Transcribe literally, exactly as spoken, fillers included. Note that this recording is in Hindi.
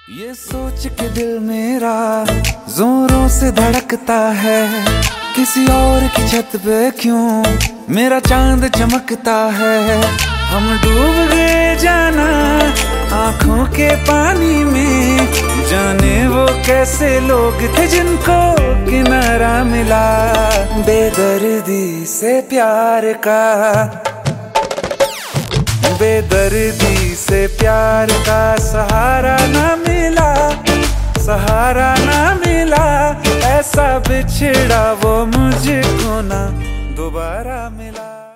ये सोच के दिल मेरा जोरों से धड़कता है, किसी और की छत पे क्यों मेरा चांद चमकता है। हम डूब गए जाना आंखों के पानी में, जाने वो कैसे लोग थे जिनको किनारा मिला। बेदर्दी से प्यार का, बेदर्दी से प्यार का सहारा ना मिला, सहारा ना मिला। ऐसा बिछड़ा वो मुझको ना दोबारा मिला।